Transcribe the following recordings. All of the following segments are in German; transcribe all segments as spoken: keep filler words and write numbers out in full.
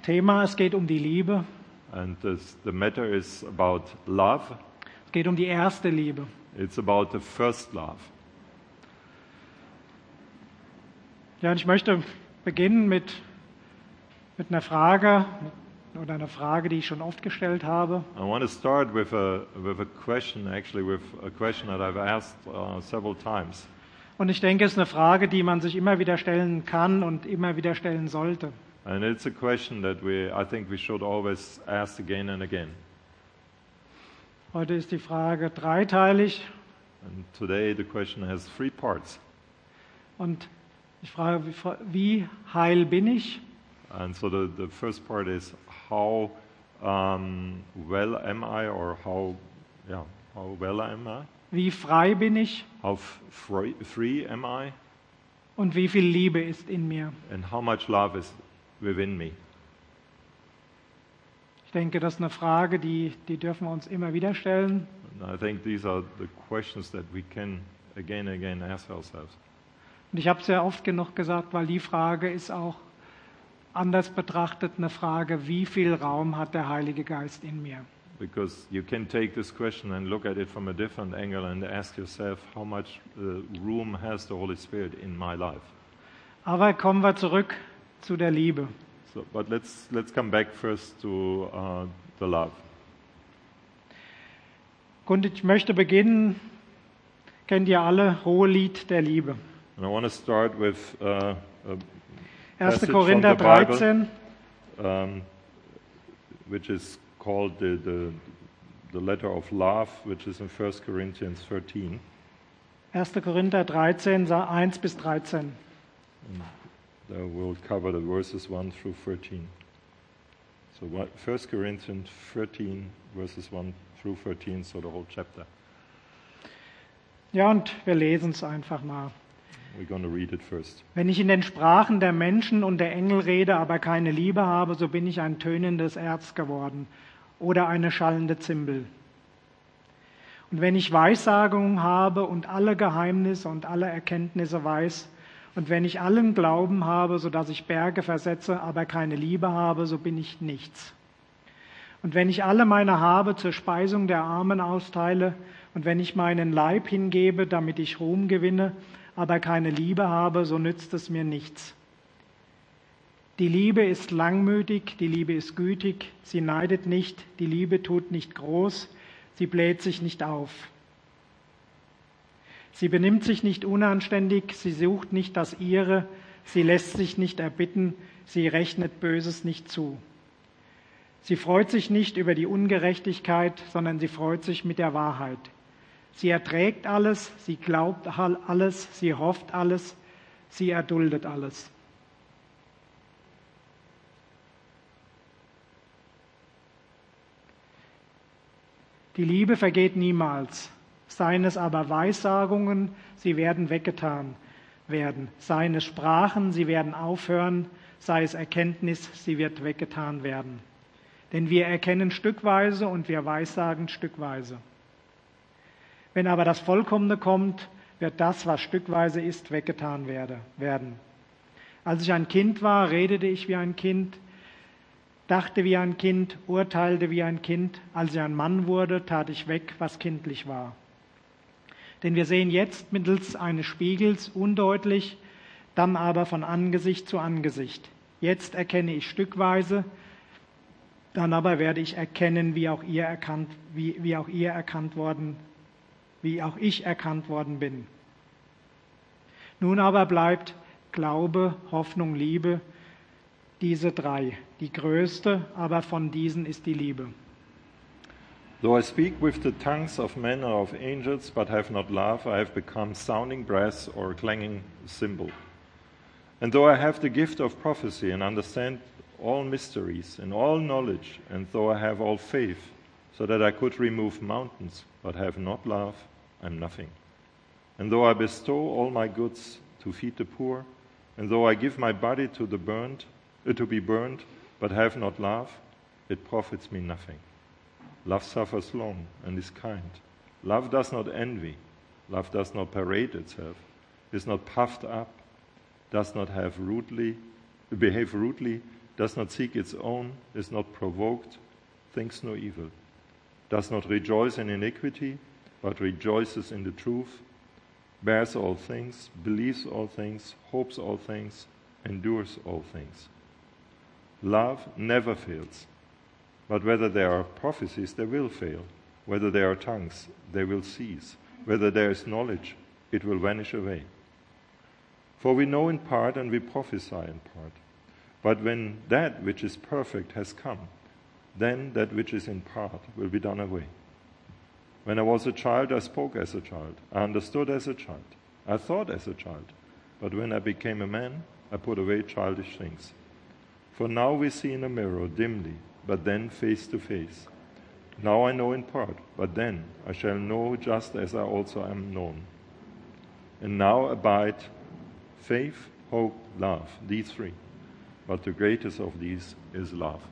Thema, es geht um die Liebe. And this, the matter is about love. Es geht um die erste Liebe. It's about the first love. Ja, und ich möchte beginnen mit, mit einer Frage, oder einer Frage, die ich schon oft gestellt habe. I want to start with a with a question, actually with a question that I've asked uh, several times. Und ich denke, es ist eine Frage, die man sich immer wieder stellen kann und immer wieder stellen sollte. And it's a question that we, I think we should always ask again and again. Heute ist die Frage dreiteilig. And today the question has three parts. Und ich frage, wie, wie heil bin ich? And so the, the first part is how um, well am I, or how, yeah, how well am I? Wie frei bin ich? How f- free, free am I? Und wie viel Liebe ist in mir? And how much love is within me? Ich denke, das ist eine Frage, die, die dürfen wir uns immer wieder stellen. And I think these are the questions that we can again and again ask ourselves. Und ich habe es ja oft genug gesagt, weil die Frage ist auch anders betrachtet eine Frage, wie viel Raum hat der Heilige Geist in mir? Because you can take this question and look at it from a different angle and ask yourself, how much uh, room has the Holy Spirit in my life? Aber kommen wir zurück zu der Liebe. So, but let's let's come back first to uh, the love. Und ich möchte beginnen, kennt ihr alle, Hohelied der Liebe. And I want to start with uh, a erster passage Korinther from the Bible, dreizehn, um, which is called the, the the letter of love, which is in First Corinthians thirteen. erster Korinther dreizehn, eins bis dreizehn. And there we'll cover the verses one through thirteen. So what, First Corinthians thirteen, verses one through thirteen, so the whole chapter. Ja, und wir lesen es einfach mal. We're going to read it first. Wenn ich in den Sprachen der Menschen und der Engel rede, aber keine Liebe habe, so bin ich ein tönendes Erz geworden oder eine schallende Zimbel. Und wenn ich Weissagungen habe und alle Geheimnisse und alle Erkenntnisse weiß, und wenn ich allen Glauben habe, so dass ich Berge versetze, aber keine Liebe habe, so bin ich nichts. Und wenn ich alle meine Habe zur Speisung der Armen austeile, und wenn ich meinen Leib hingebe, damit ich Ruhm gewinne, aber keine Liebe habe, so nützt es mir nichts. Die Liebe ist langmütig, die Liebe ist gütig, sie neidet nicht, die Liebe tut nicht groß, sie bläht sich nicht auf. Sie benimmt sich nicht unanständig, sie sucht nicht das Ihre, sie lässt sich nicht erbitten, sie rechnet Böses nicht zu. Sie freut sich nicht über die Ungerechtigkeit, sondern sie freut sich mit der Wahrheit. Sie erträgt alles, sie glaubt alles, sie hofft alles, sie erduldet alles. Die Liebe vergeht niemals, seien es aber Weissagungen, sie werden weggetan werden, seien es Sprachen, sie werden aufhören, sei es Erkenntnis, sie wird weggetan werden. Denn wir erkennen stückweise und wir weissagen stückweise. Wenn aber das Vollkommene kommt, wird das, was stückweise ist, weggetan werde, werden. Als ich ein Kind war, redete ich wie ein Kind, dachte wie ein Kind, urteilte wie ein Kind. Als ich ein Mann wurde, tat ich weg, was kindlich war. Denn wir sehen jetzt mittels eines Spiegels undeutlich, dann aber von Angesicht zu Angesicht. Jetzt erkenne ich stückweise, dann aber werde ich erkennen, wie auch ihr erkannt, wie, wie auch ihr erkannt worden, wie auch ich erkannt worden bin. Nun aber bleibt Glaube, Hoffnung, Liebe, diese drei. Die größte aber von diesen ist die Liebe. Though I speak with the tongues of men or of angels, but have not love, I have become sounding brass or clanging cymbal. And though I have the gift of prophecy and understand all mysteries and all knowledge, and though I have all faith, so that I could remove mountains, but have not love, I am nothing. And though I bestow all my goods to feed the poor, and though I give my body to the burned, uh, to be burned, but have not love, it profits me nothing. Love suffers long and is kind. Love does not envy. Love does not parade itself, is not puffed up, does not have rudely, behave rudely, does not seek its own, is not provoked, thinks no evil, does not rejoice in iniquity, but rejoices in the truth, bears all things, believes all things, hopes all things, endures all things. Love never fails, but whether there are prophecies, they will fail. Whether there are tongues, they will cease. Whether there is knowledge, it will vanish away. For we know in part and we prophesy in part. But when that which is perfect has come, then that which is in part will be done away. When I was a child, I spoke as a child. I understood as a child. I thought as a child. But when I became a man, I put away childish things. For now we see in a mirror dimly, but then face to face. Now I know in part, but then I shall know just as I also am known. And now abide faith, hope, love, these three. But the greatest of these is love.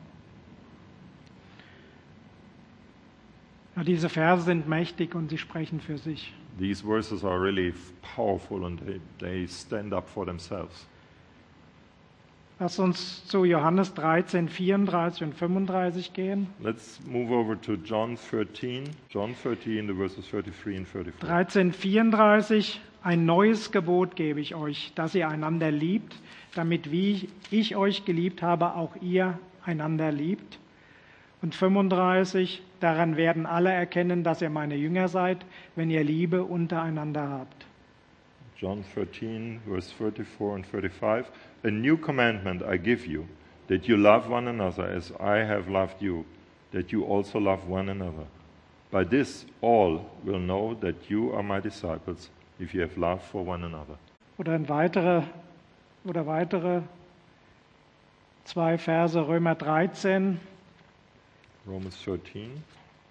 Ja, diese Verse sind mächtig und sie sprechen für sich. These verses are really powerful and they, they stand up for themselves. Lass uns zu Johannes dreizehn, vierunddreißig und fünfunddreißig gehen. Let's move over to John thirteen. John thirteen, the verses thirty-three and thirty-four. dreizehn, vierunddreißig. Ein neues Gebot gebe ich euch, dass ihr einander liebt, damit wie ich euch geliebt habe, auch ihr einander liebt. Und fünfunddreißig. Daran werden alle erkennen, dass ihr meine Jünger seid, wenn ihr Liebe untereinander habt. John thirteen, verse thirty-four and thirty-five. A new commandment I give you, that you love one another as I have loved you, that you also love one another. By this all will know that you are my disciples, if you have love for one another. Oder ein weitere, oder weitere zwei Verse, Römer dreizehn, Romans thirteen,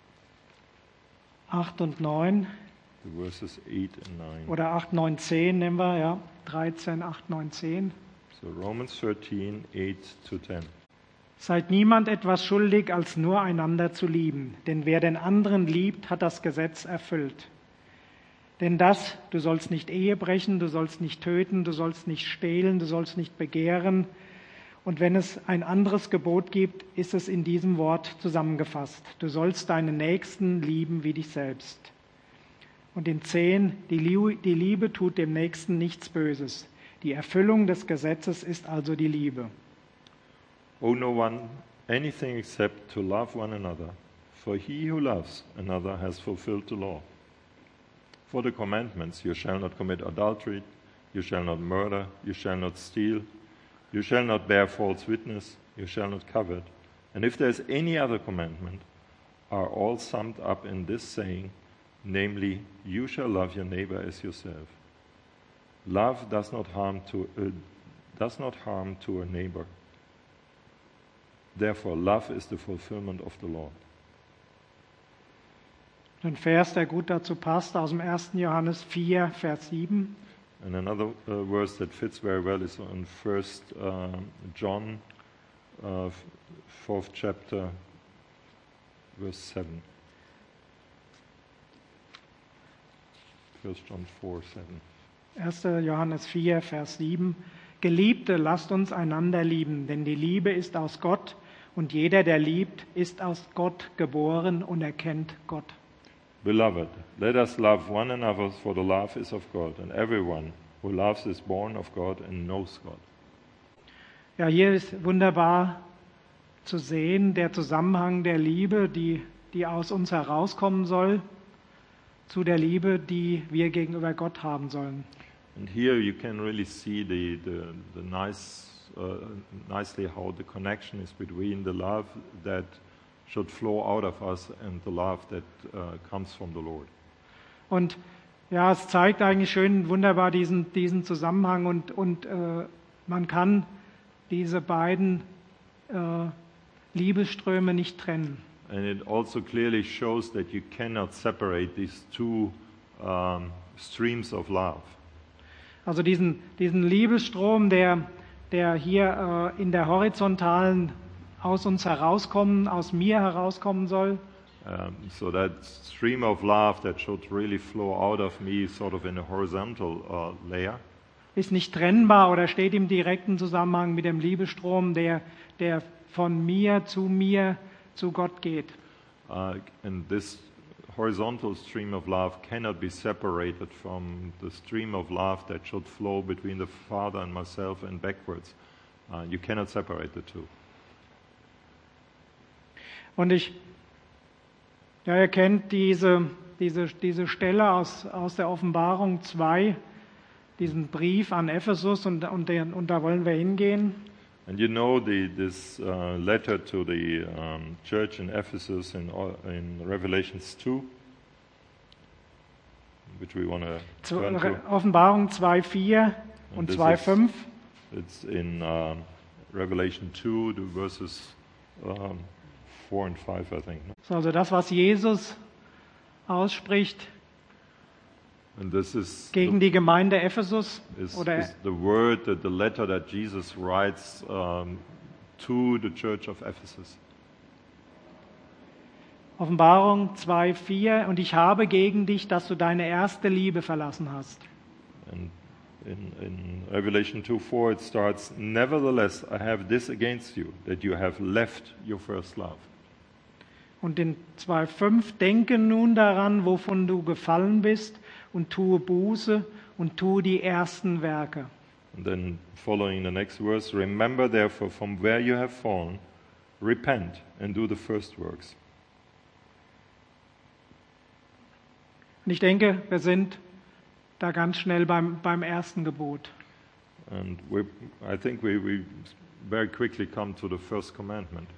acht und neun. the verses eight and nine. Oder acht, neun, zehn nehmen wir, ja. dreizehn, acht, neun, zehn. So Romans thirteen, eight to ten. Seid niemand etwas schuldig, als nur einander zu lieben. Denn wer den anderen liebt, hat das Gesetz erfüllt. Denn das, du sollst nicht Ehe brechen, du sollst nicht töten, du sollst nicht stehlen, du sollst nicht begehren. Und wenn es ein anderes Gebot gibt, ist es in diesem Wort zusammengefasst. Du sollst deinen Nächsten lieben wie dich selbst. Und in zehn, die Liebe tut dem Nächsten nichts Böses. Die Erfüllung des Gesetzes ist also die Liebe. Owe no one anything except to love one another, for he who loves another has fulfilled the law. For the commandments, you shall not commit adultery, you shall not murder, you shall not steal, you shall not bear false witness, you shall not covet. And if there is any other commandment, are all summed up in this saying, namely, you shall love your neighbor as yourself. Love does not harm to uh, does not harm to a neighbor. Therefore, love is the fulfillment of the law. Ein Vers, der gut dazu passt, aus dem ersten Johannes vier, Vers sieben. And another uh, verse that fits very well is on First uh, John, uh, fourth chapter, verse seven. First John four, seven. erster Johannes vier, Vers sieben. Geliebte, lasst uns einander lieben, denn die Liebe ist aus Gott und jeder, der liebt, ist aus Gott geboren und erkennt Gott. Beloved, let us love one another, for the love is of God, and everyone who loves is born of God and knows God. Ja, hier ist wunderbar zu sehen, der Zusammenhang der Liebe, die, die aus uns herauskommen soll, zu der Liebe, die wir gegenüber Gott haben sollen. And here you can really see the, the, the nice, uh, nicely how the connection is between the love that should flow out of us and the love that uh, comes from the Lord. Und ja, es zeigt eigentlich schön, wunderbar diesen, diesen Zusammenhang und, und äh, man kann diese beiden äh, Liebesströme nicht trennen. And it also clearly shows that you cannot separate these two um, streams of love. Also diesen, diesen Liebesstrom, der, der hier äh, in der horizontalen aus uns herauskommen, aus mir herauskommen soll. Um, so that stream of love that should really flow out of me sort of in a horizontal uh, layer. Ist nicht trennbar oder steht im direkten Zusammenhang mit dem Liebesstrom, der, der von mir zu mir zu Gott geht. Uh, and this horizontal stream of love cannot be separated from the stream of love that should flow between the Father and myself and backwards. Uh, you cannot separate the two. Und ich, ja, ihr kennt diese, diese, diese Stelle aus, aus der Offenbarung zwei, diesen Brief an Ephesus, und, und, den, und da wollen wir hingehen. And you know the, this uh, letter to the um, church in Ephesus in, in Revelations two, which we want to Zu, turn to. Offenbarung zwei vier und And this zwei is- fünf. It's in um, Revelation two, the verses um, four and five, I think. no? Das ist also das, was Jesus ausspricht And this is gegen the, die Gemeinde Ephesus. is, Oder is the word, that the letter that Jesus writes um, to the church of Ephesus. Offenbarung zwei vier. Und ich habe gegen dich, dass du deine erste Liebe verlassen hast. And in, in Revelation two four it starts, "Nevertheless, I have this against you, that you have left your first love." Und in zwei fünf. Denke nun daran, wovon du gefallen bist, und tue Buße und tue die ersten Werke. And then following the next verse, "Remember therefore from where you have fallen, repent and do the first works." Und ich denke, wir sind da ganz schnell beim, beim ersten Gebot. And we, I think we, we very quickly come to the first commandment.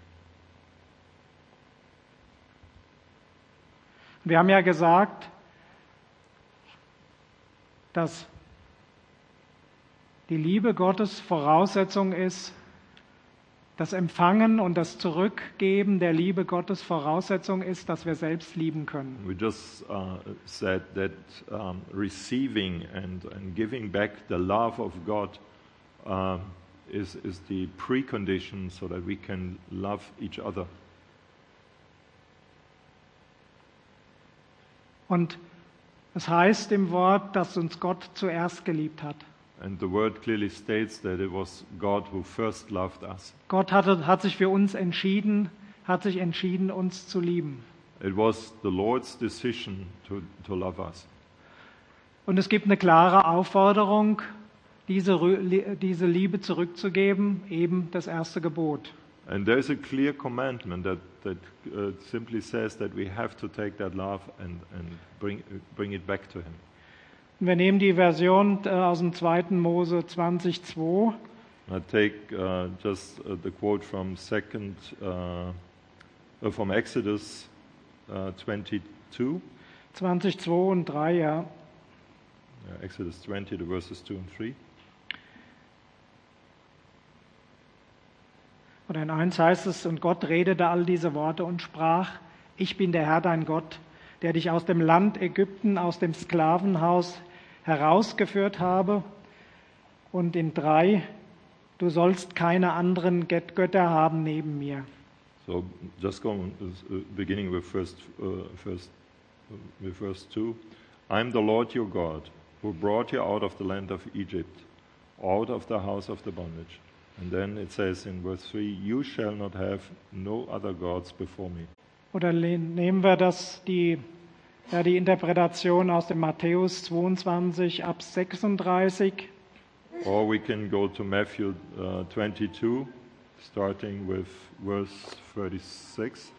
Wir haben ja gesagt, dass die Liebe Gottes Voraussetzung ist, das Empfangen und das Zurückgeben der Liebe Gottes Voraussetzung ist, dass wir selbst lieben können. We just uh, said that um, receiving and, and giving back the love of God um, is, is the precondition so that we can love each other. Und es heißt im Wort, dass uns Gott zuerst geliebt hat. And the word clearly states that it was God who first loved us. Gott hatte, hat sich für uns entschieden, hat sich entschieden, uns zu lieben. It was the Lord's decision to, to love us. Und es gibt eine klare Aufforderung, diese, Rü- diese Liebe zurückzugeben, eben das erste Gebot. And there's a clear commandment that, that uh, simply says that we have to take that love and, and bring, uh, bring it back to Him. Und wir nehmen die Version äh, aus dem zweiten Mose zwanzig zwei. I take uh, just uh, the quote from second, uh, uh, from Exodus uh, twenty-two, zwanzig zwei und drei, ja. uh, Exodus twenty, the verses two and three. Und in eins heißt es, und Gott redete all diese Worte und sprach, ich bin der Herr dein Gott, der dich aus dem Land Ägypten, aus dem Sklavenhaus herausgeführt habe. Und in drei, du sollst keine anderen Gött- Götter haben neben mir. So just go on, uh, beginning with first, uh, first, uh, with verse two. I'm the Lord your God, who brought you out of the land of Egypt, out of the house of the bondage. And then it says in verse three, you shall not have no other gods before me. Oder le- nehmen wir das, die, ja, die Interpretation aus dem Matthäus zweiundzwanzig ab sechsunddreißig. Or we can go to Matthew uh, twenty-two, starting with verse thirty-six.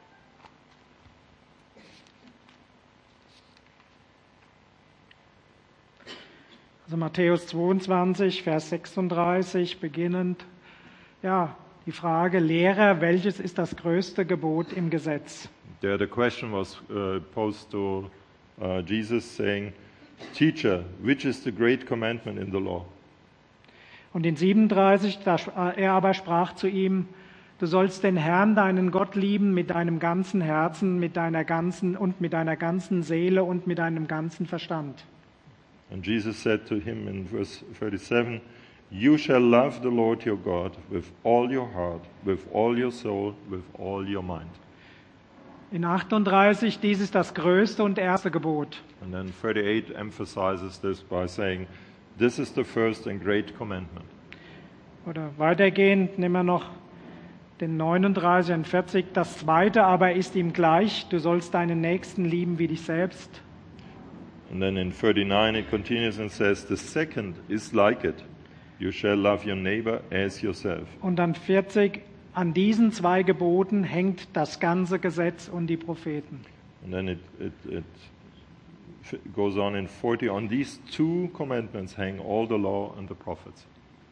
Also Matthäus zweiundzwanzig, Vers sechsunddreißig, beginnend. Ja, die Frage, Lehrer, welches ist das größte Gebot im Gesetz? There the question was uh, posed to uh, Jesus saying, Teacher, which is the great commandment in the law? Und in siebenunddreißig, da, er aber sprach zu ihm, du sollst den Herrn, deinen Gott lieben mit deinem ganzen Herzen, mit deiner ganzen und mit deiner ganzen Seele und mit deinem ganzen Verstand. And Jesus said to him in verse thirty-seven, you shall love the Lord your God with all your heart, with all your soul, with all your mind. In achtunddreißig, dies ist das größte und erste Gebot. And then thirty-eight emphasizes this by saying, this is the first and great commandment. Oder weitergehend nehmen wir noch den neununddreißig und vierzig, das zweite aber ist ihm gleich, du sollst deinen Nächsten lieben wie dich selbst. And then in thirty-nine it continues and says, the second is like it. You shall love your neighbor as yourself. Und dann vierzig, an diesen zwei Geboten hängt das ganze Gesetz und die Propheten. And then it, it, it f- goes on in forty, on these two commandments hang all the law and the prophets.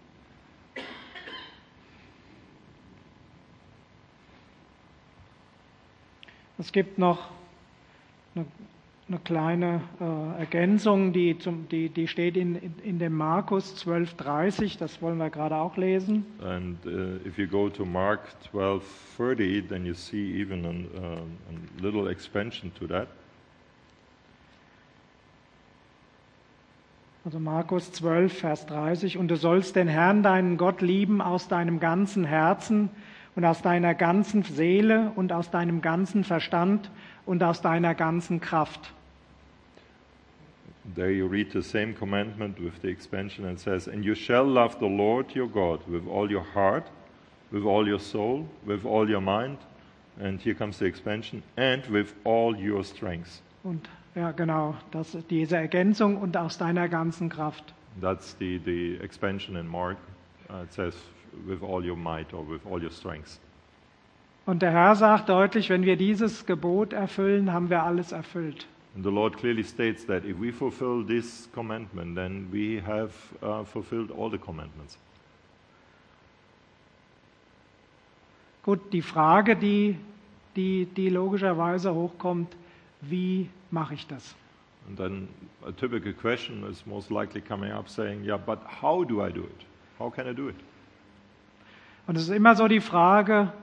Es gibt noch eine, eine kleine äh, Ergänzung, die, zum, die, die steht in, in, in dem Markus zwölf dreißig, das wollen wir gerade auch lesen. And uh, if you go to Mark twelve thirty, then you see even an, uh, a little expansion to that. Also Markus zwölf, Vers dreißig. Und du sollst den Herrn, deinen Gott, lieben aus deinem ganzen Herzen und aus deiner ganzen Seele und aus deinem ganzen Verstand und aus deiner ganzen Kraft. There you read the same commandment with the expansion and says, and you shall love the Lord your God with all your heart, with all your soul, with all your mind, and here comes the expansion, and with all your strength. Und ja, genau, das ist diese Ergänzung und aus deiner ganzen Kraft. That's the, the expansion in Mark. Uh, it says, with all your might or with all your strength. Und der Herr sagt deutlich, wenn wir dieses Gebot erfüllen, haben wir alles erfüllt. And the Lord clearly states that if we fulfill this commandment, then we have uh, fulfilled all the commandments. Gut, die Frage, die, die, die logischerweise hochkommt, wie mache ich das? And then a typical question is most likely coming up saying, yeah, but how do I do it? How can I do it? Und es ist immer so die Frage,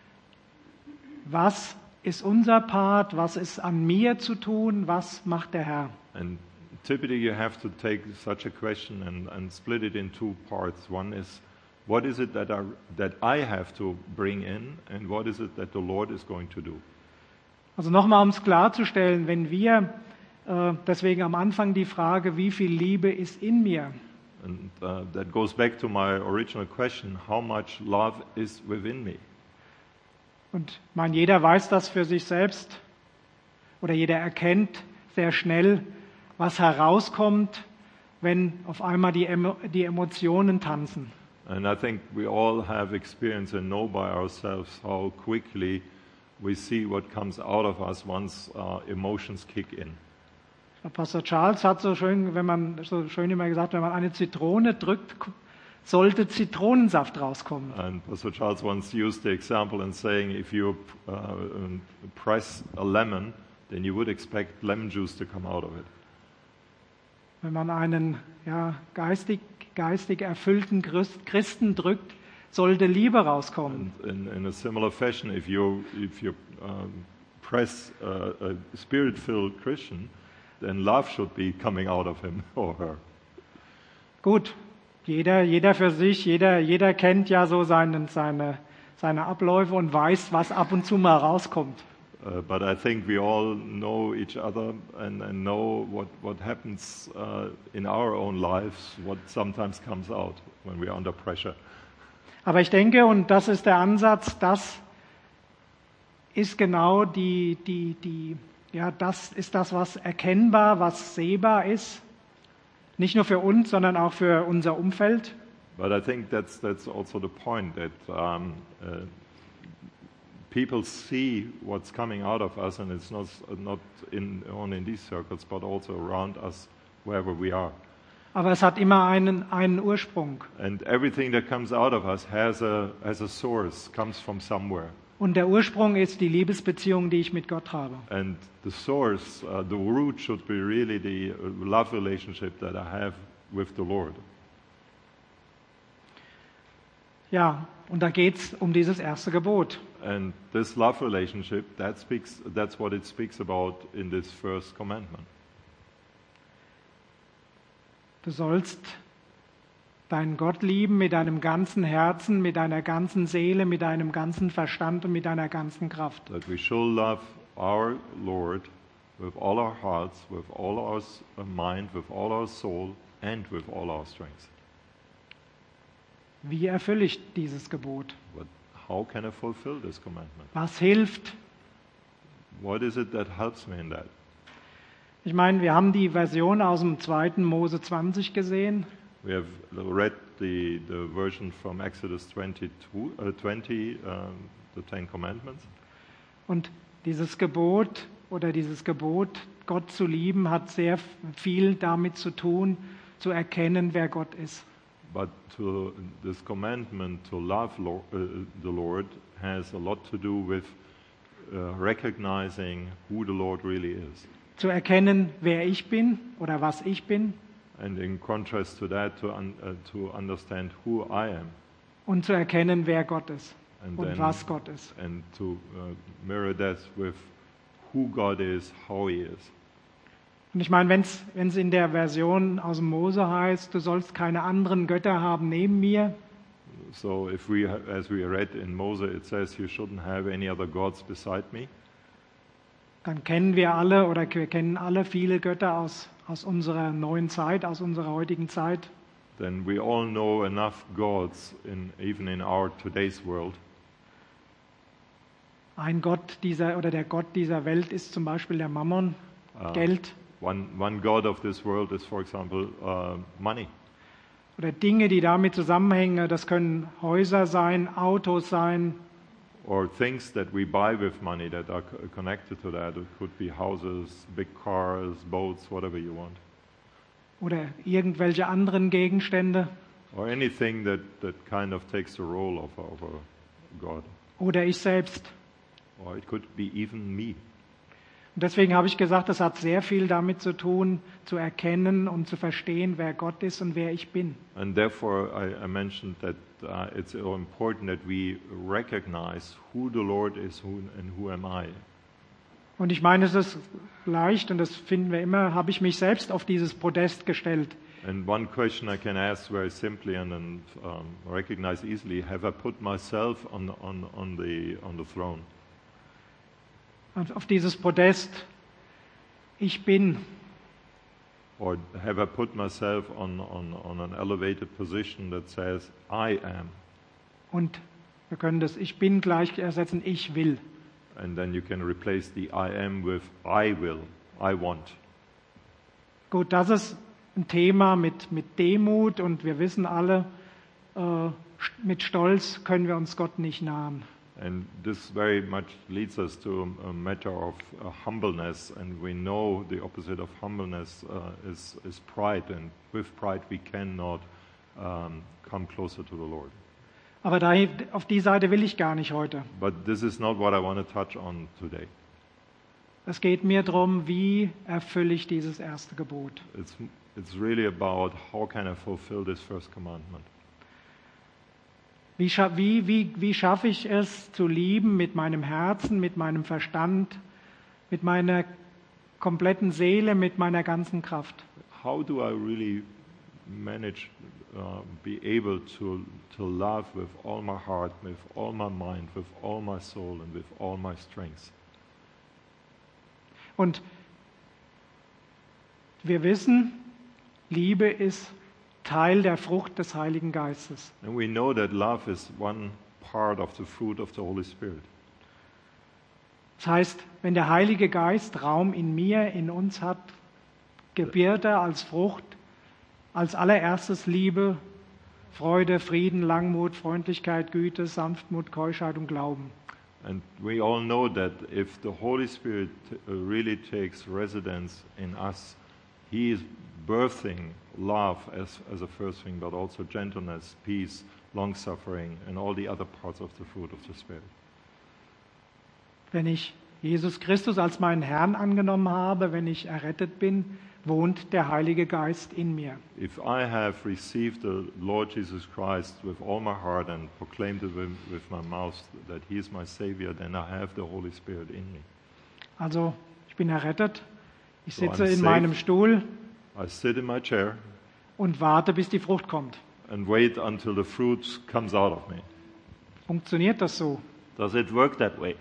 was ist unser Part, was ist an mir zu tun, was macht der Herr? And typically you have to take such a question and, and split it in two parts. One is, what is it that I, that I have to bring in, and what is it that the Lord is going to do? Also nochmal, um es klarzustellen, wenn wir, äh, deswegen am Anfang die Frage, wie viel Liebe ist in mir? And uh, that goes back to my original question, how much love is within me? Und ich meine, jeder weiß das für sich selbst oder jeder erkennt sehr schnell, was herauskommt, wenn auf einmal die, Emo- die Emotionen tanzen. And I think we all have experience and know by ourselves how quickly we see what comes out of us once uh, emotions kick in. Pastor Charles hat so schön, wenn man so schön immer gesagt, wenn man eine Zitrone drückt, sollte Zitronensaft rauskommen. And Pastor Charles once used the example in saying, if you uh, um, press a lemon, then you would expect lemon juice to come out of it. Wenn man einen ja, geistig, geistig erfüllten Christ- Christen drückt, sollte Liebe rauskommen. And in, in a similar fashion, if you if you um, press uh, a spirit-filled Christian, then love should be coming out of him or her. Gut, jeder, jeder für sich, jeder, jeder kennt ja so seinen, seine, seine Abläufe und weiß, was ab und zu mal rauskommt. Uh, but I think we all know each other and, and know what, what happens uh, in our own lives, what sometimes comes out when we are under pressure. Aber ich denke, und das ist der Ansatz, das ist genau die, die, die, ja, das ist das, was erkennbar, was sehbar ist. Nicht nur für uns, sondern auch für unser Umfeld. But I think that's that's also the point that um, uh, people see what's coming out of us, and it's not not in only in these circles, but also around us wherever we are. Aber es hat immer einen, einen Ursprung. And everything that comes out of us has a has a source, comes from somewhere. Und der Ursprung ist die Liebesbeziehung, die ich mit Gott habe. And the source, uh, the root should be really the uh, love relationship that I have with the Lord. Ja, und da geht es um dieses erste Gebot. And this love relationship, that speaks, that's what it speaks about in this first commandment. Du sollst deinen Gott lieben mit deinem ganzen Herzen, mit deiner ganzen Seele, mit deinem ganzen Verstand und mit deiner ganzen Kraft. That we shall love our Lord with all our hearts, with all our s- uh, mind, with all our soul, and with all our strength. Wie erfülle ich dieses Gebot? But how can I fulfill this commandment? Was hilft? What is it that helps me in that? Ich meine, wir haben die Version aus dem zweiten Mose zwanzig gesehen. We have read the, the version from Exodus twenty-two, uh, twenty, um, the Ten Commandments. Und dieses Gebot oder dieses Gebot, Gott zu lieben, hat sehr viel damit zu tun, zu erkennen, wer Gott ist. But to, this commandment to love Lord, uh, the Lord has a lot to do with uh, recognizing who the Lord really is. Zu erkennen, wer ich bin oder was ich bin. And in contrast to that, to, un, uh, to understand who I am. Und zu erkennen, wer Gott ist And und then- was Gott ist. And to uh, mirror that with who God is, how He is. Und ich meine, wenn es in der Version aus dem Mose heißt, du sollst keine anderen Götter haben neben mir, So if we, ha- as we read in Moses, it says you shouldn't have any other gods beside me. dann kennen wir alle oder wir kennen alle viele Götter aus, aus unserer neuen Zeit, aus unserer heutigen Zeit. Then we all know enough gods, in, even in our today's world. Ein Gott dieser oder der Gott dieser Welt ist zum Beispiel der Mammon, Ah. Geld One, one god of this world is, for example, uh, money. oder Dinge, die damit zusammenhängen. Das können Häuser sein, Autos sein, Or things that we buy with money that are co- connected to that. It could be houses, big cars, boats, whatever you want. oder irgendwelche anderen Gegenstände. Or anything that, that kind of takes the role of a, of a god. Oder ich selbst. Or it could be even me. Und deswegen habe ich gesagt, das hat sehr viel damit zu tun, zu erkennen und zu verstehen, wer Gott ist und wer ich bin. And therefore, I, I mentioned that uh, it's so important that we recognize who the Lord is who, and who am I. Und ich meine, es ist leicht, und das finden wir immer, habe ich mich selbst auf dieses Podest gestellt. And one question I can ask very simply and then um, recognize easily: have I put myself on, on, on, the, on the throne? Und auf dieses Podest, ich bin. Or have I put myself on, on, on an elevated position that says, I am? Und wir können das Ich bin gleich ersetzen, ich will. And then you can replace the I am with I will, I want. Gut, das ist ein Thema mit, mit Demut, und wir wissen alle, äh, mit Stolz können wir uns Gott nicht nahen. And this very much leads us to a, a matter of uh, humbleness, and we know the opposite of humbleness uh, is, is pride, and with pride we cannot um, come closer to the Lord. Aber da, auf die Seite will ich gar nicht heute. But this is not what I want to touch on today. Es geht mir darum, wie erfülle ich dieses erste Gebot. It's, it's really about how can I fulfill this first commandment. Wie, scha wie, wie, wie schaffe ich es, zu lieben mit meinem Herzen, mit meinem Verstand, mit meiner kompletten Seele, mit meiner ganzen Kraft? How do I really manage, uh, be able to, to love with all my heart, with all my mind, with all my soul, and with all my strength? Und wir wissen, Liebe ist Teil der Frucht des Heiligen Geistes. And we know that love is one part of the fruit of the Holy Spirit. Das heißt, wenn der Heilige Geist Raum in mir, in uns hat, gebiert er als Frucht als allererstes Liebe, Freude, Frieden, Langmut, Freundlichkeit, Güte, Sanftmut, Keuschheit und Glauben. And we all know that if the Holy Spirit uh, really takes residence in us, He is birthing love as, as a first thing, but also gentleness, peace, long-suffering, and all the other parts of the fruit of the Spirit. Wenn ich Jesus Christus als meinen Herrn angenommen habe, wenn ich errettet bin, wohnt der Heilige Geist in mir. If I have received the Lord Jesus Christ with all my heart and proclaimed it with, with my mouth that He is my Savior, then I have the Holy Spirit in me. Also, ich bin errettet, ich So sitze I'm in saved. meinem Stuhl I sit in my chair und warte, bis die Frucht kommt. and wait until the fruit comes out of me. Funktioniert das so? Does it work that way?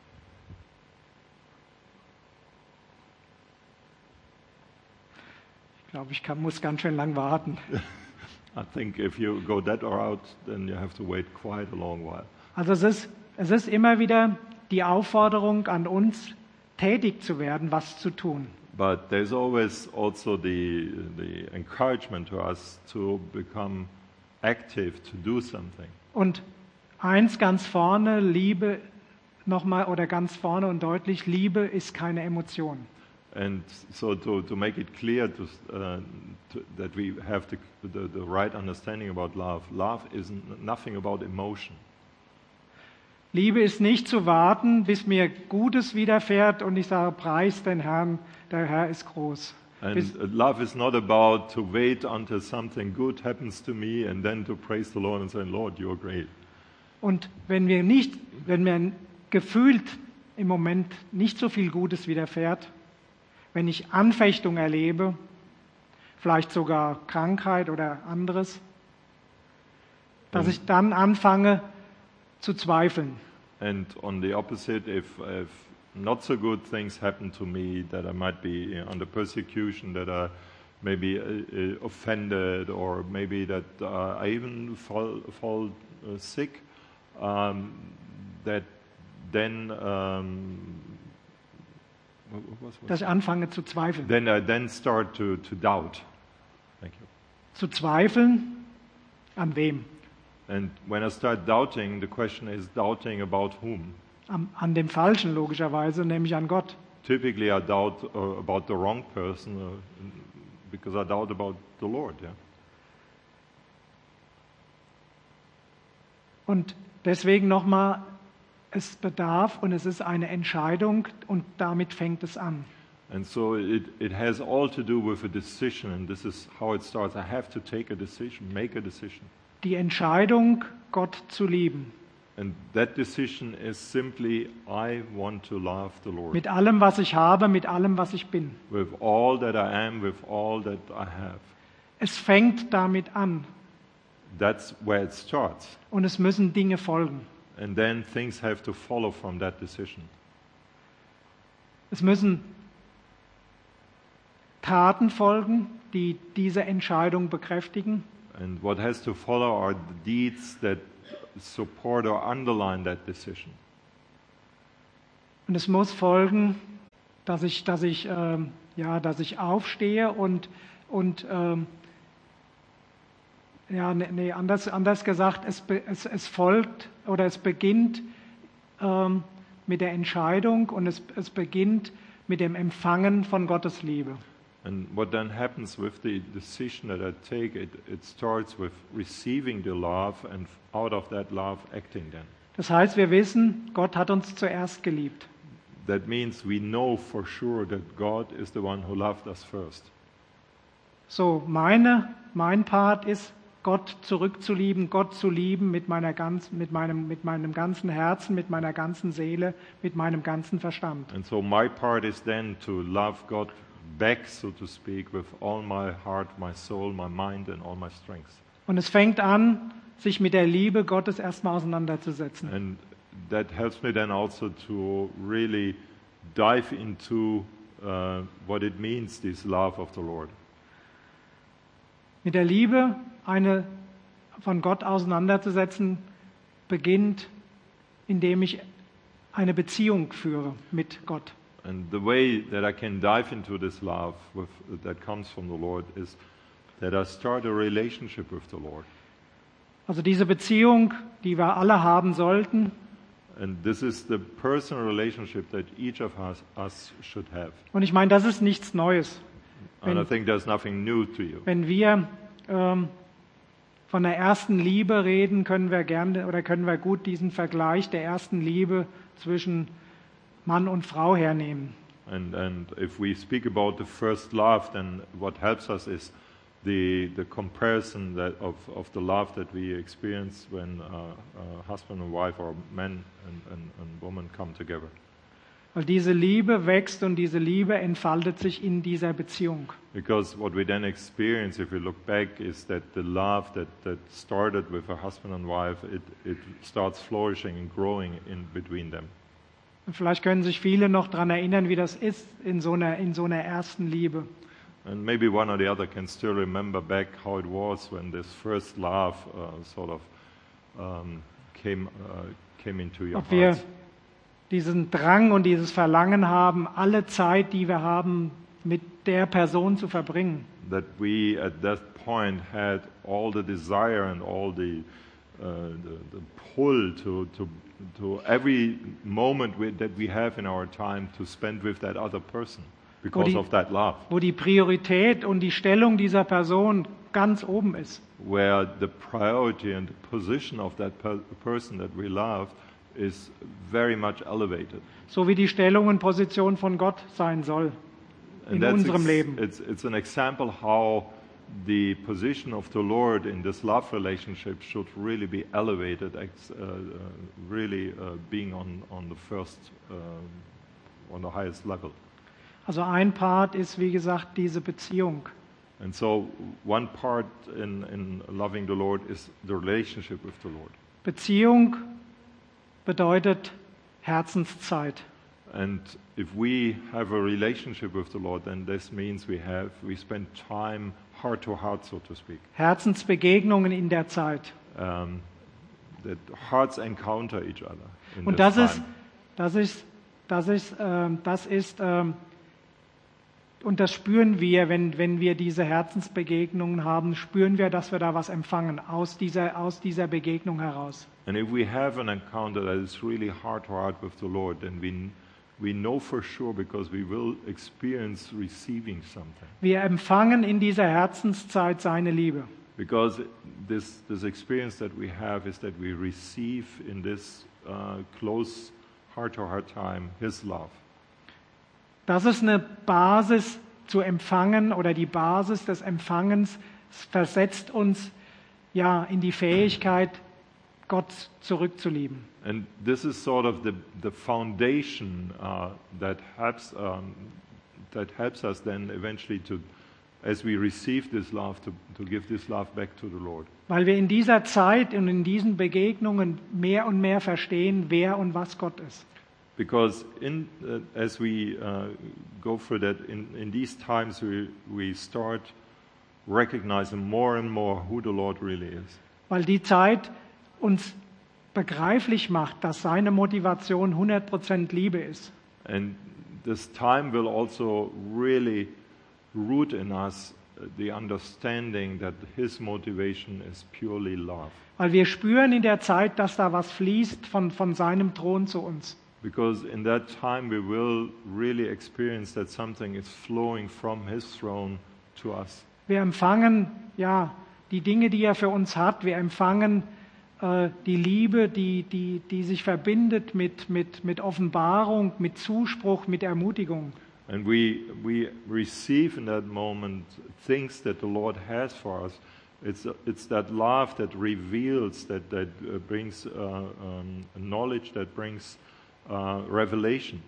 Ich glaube, ich kann, muss ganz schön lang warten. I think if you go that route, then you have to wait quite a long while. Also es ist, es ist immer wieder die Aufforderung an uns, tätig zu werden, was zu tun. But there's always also the, the encouragement to us to become active, to do something. Und eins ganz vorne, Liebe nochmal oder ganz vorne und deutlich, Liebe ist keine Emotion. And so to, to make it clear to, uh, to, that we have the, the, the right understanding about love, love is n- nothing about emotion. Liebe ist nicht zu warten, bis mir Gutes widerfährt und ich sage, preis den Herrn, der Herr ist groß. Bis, And uh, love is not about to wait until something good happens to me and then to praise the Lord and say, Lord, you're great. und wenn mir nicht, wenn mir gefühlt im Moment nicht so viel Gutes widerfährt, wenn ich Anfechtung erlebe, vielleicht sogar Krankheit oder anderes, dass Mhm. ich dann anfange zu zweifeln. And on the opposite, if, if not so good things happen to me, that I might be under persecution, that I maybe uh, uh, offended, or maybe that uh, I even fall, fall uh, sick, um, that then um, what was, what Dass ich anfange zu zweifeln. then I then start to, to doubt. Thank you. Zu zweifeln an wem? And when I start doubting, the question is doubting about whom? Am, an dem Falschen logischerweise, nämlich an Gott. Typically, I doubt uh, about the wrong person uh, because I doubt about the Lord. Yeah. Und deswegen nochmal, es bedarf und es ist eine Entscheidung und damit fängt es an. And so it, it has all to do with a decision, and this is how it starts. I have to take a decision, make a decision. Die Entscheidung, Gott zu lieben. And that decision is simply, I want to love the Lord. Mit allem, was ich habe, mit allem, was ich bin. With all that I am, with all that I have. Es fängt damit an That's where it starts. und es müssen Dinge folgen. And then things have to follow from that decision. Es müssen Taten folgen, die diese Entscheidung bekräftigen. And what has to follow are the deeds that support or underline that decision. Und es muss folgen, dass ich, dass ich, ähm, ja, dass ich aufstehe und, und ähm, ja, nee, nee, anders, anders gesagt, es, be, es, es folgt oder es beginnt ähm, mit der Entscheidung und es, es beginnt mit dem Empfangen von Gottes Liebe. And what then happens with the decision that I take, it, it starts with receiving the love and out of that love acting then. Das heißt, wir wissen, Gott hat uns zuerst geliebt. That means we know for sure that God is the one who loved us first. So, meine, mein Part ist, Gott zurückzulieben, Gott zu lieben mit, meiner ganz, mit, meinem, mit meinem ganzen Herzen, mit meiner ganzen Seele, mit meinem ganzen Verstand. And so my part is then to love God back, so to speak, with all my heart, my soul, my mind and all my strength. Und es fängt an, sich mit der Liebe Gottes erstmal auseinanderzusetzen. And that helps me then also to really dive into uh, what it means, this love of the Lord. Mit der Liebe eine von Gott auseinanderzusetzen, beginnt, indem ich eine Beziehung führe mit Gott. And the way that I can dive into this love with, that comes from the Lord is that I start a relationship with the Lord. Also diese Beziehung, die wir alle haben sollten, And this is the personal relationship that each of us, us should have. und ich meine, das ist nichts Neues. And I Wenn, think there's nothing new to you. wenn wir ähm, von der ersten Liebe reden, können wir gerne oder können wir gut diesen Vergleich der ersten Liebe zwischen Mann und Frau hernehmen. And, and if we speak about the first love, then what helps us is the, the comparison that of, of the love that we experience when uh, uh, husband and wife or man and, and, and woman come together. Weil diese Liebe wächst und diese Liebe entfaltet sich in dieser Beziehung. Because what we then experience, if we look back, is that the love that, that started with a husband and wife, it, it starts flourishing and growing in between them. Und vielleicht können sich viele noch daran erinnern, wie das ist in so einer, in so einer ersten Liebe. And maybe one or the other can still remember back how it was when this first love uh, sort of um, came uh, came into your Ob wir hearts. diesen Drang und dieses Verlangen haben, alle Zeit, die wir haben, mit der Person zu verbringen. That we at that point had all the desire and all the, uh, the, the pull to, to, to every moment we, that we have in our time to spend with that other person because die- of that love. Wo die Priorität und die Stellung dieser Person ganz oben ist. Where the priority and the position of that per- person that we love is very much elevated. So wie die Stellung und Position von Gott sein soll in that's unserem ex- Leben. It's, it's an example how the position of the Lord in this love relationship should really be elevated, ex- uh, uh, really uh, being on, on the first, uh, on the highest level. Also ein Part ist, wie gesagt, diese Beziehung. And so one part in, in loving the Lord is the relationship with the Lord. Beziehung bedeutet Herzenszeit. And if we have a relationship with the Lord, then this means we have, we spend time heart to heart, so to speak. Herzensbegegnungen in der Zeit. Um, that hearts encounter each other. In Und this das ist, time. das ist, das ist, ähm, das ist, ähm, und das spüren wir, wenn, wenn wir diese Herzensbegegnungen haben, spüren wir, dass wir da was empfangen aus dieser, aus dieser Begegnung heraus. And if we have an encounter that is really heart to heart with the Lord, then we, we know for sure because we will experience receiving something. Wir empfangen in dieser Herzenszeit seine Liebe. Because this, this experience that we have is that we receive in this uh, close heart to heart time His love. Das ist eine Basis zu empfangen oder die Basis des Empfangens versetzt uns ja in die Fähigkeit, Gott zurückzulieben. And this is sort of the, the foundation uh, that helps um, that helps us then eventually to, as we receive this love, to, to give this love back to the Lord. Weil wir in dieser Zeit und in diesen Begegnungen mehr und mehr verstehen, wer und was Gott ist. Because in, uh, as we uh, go through that, in, in these times we, we start recognizing more and more who the Lord really is. Weil die Zeit uns begreiflich macht, dass seine Motivation hundert Prozent Liebe ist. And this time will also really root in us uh, the understanding that His motivation is purely love. Weil wir spüren in der Zeit, dass da was fließt von, von seinem Thron zu uns. Because in that time we will really experience that something is flowing from His throne to us. Wir empfangen ja die Dinge, die er für uns hat. Wir empfangen äh, die Liebe, die, die, die sich verbindet mit, mit, mit Offenbarung, mit Zuspruch, mit Ermutigung. And we, we receive in that moment things that the Lord has for us. It's, it's that love that reveals, that, that uh, brings uh, um, knowledge, that brings uh, revelation.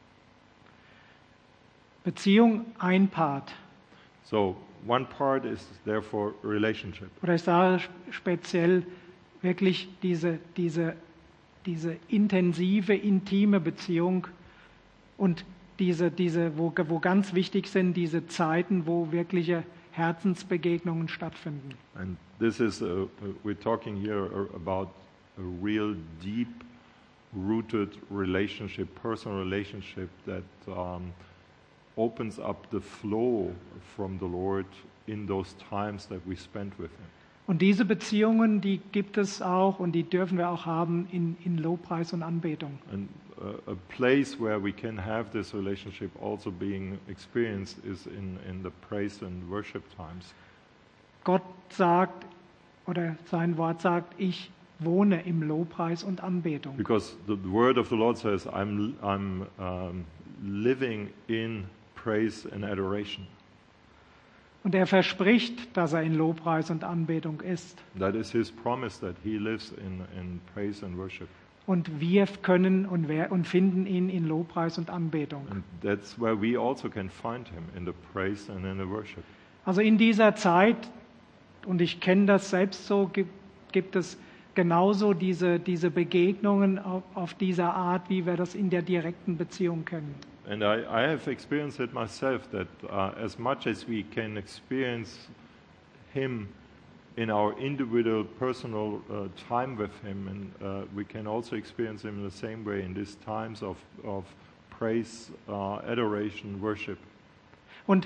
Beziehung ein Part. So one part is therefore relationship. Oder ich sage speziell wirklich diese, diese, diese intensive, intime Beziehung und diese, diese wo, wo ganz wichtig sind, diese Zeiten, wo wirkliche Herzensbegegnungen stattfinden. And this is, uh, we're talking here about a real deep rooted relationship, personal relationship that um, opens up the flow from the Lord in those times that we spend with Him. Und diese Beziehungen, die gibt es auch und die dürfen wir auch haben in, in Lobpreis und Anbetung. And uh, a place where we can have this relationship also being experienced is in, in the praise and worship times. Gott sagt, oder sein Wort sagt, ich wohne im Lobpreis und Anbetung. Because the word of the Lord says, I'm, I'm um, living in praise and adoration. Und er verspricht, dass er in Lobpreis und Anbetung ist. That is His promise that He lives in, in praise and worship. Und wir können und, wer, und finden ihn in Lobpreis und Anbetung. And that's where we also can find Him, in the praise and in the worship. Also in dieser Zeit, und ich kenne das selbst so, gibt, gibt es genauso diese, diese Begegnungen auf, auf dieser Art, wie wir das in der direkten Beziehung kennen. And I, I have experienced it myself, that uh, as much as we can experience Him in our individual personal uh, time with Him, and uh, we can also experience Him in the same way in these times of, of praise, uh, adoration, worship. Und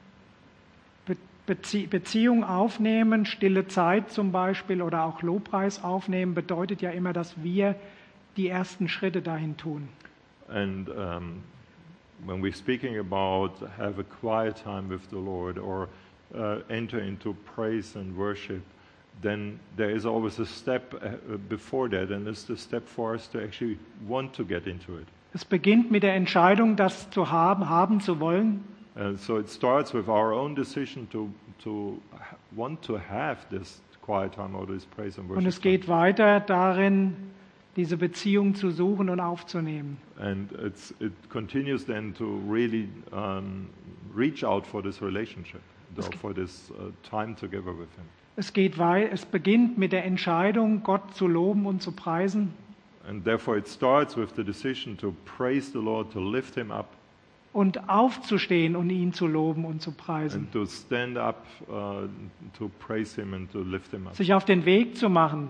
Be- Bezie- Beziehung aufnehmen, stille Zeit zum Beispiel oder auch Lobpreis aufnehmen, bedeutet ja immer, dass wir die ersten Schritte dahin tun. And um, when we're speaking about have a quiet time with the Lord or uh, enter into praise and worship, then there is always a step uh, before that, and it's the step for us to actually want to get into it. Es beginnt mit der Entscheidung, das zu haben, haben zu wollen. And so it starts with our own decision to to ha- want to have this quiet time or this praise and worship. Und es time. geht weiter darin, diese Beziehung zu suchen und aufzunehmen. And it's, it continues then to really um, reach out for this relationship, Es or ge- for this uh, time together with Him. Es geht wei- es beginnt mit der Entscheidung, Gott zu loben und zu preisen And therefore it starts with the decision to praise the Lord, to lift Him up, und aufzustehen und ihn zu loben und zu preisen. and to stand up uh, to praise Him and to lift Him up. Sich auf den Weg zu machen.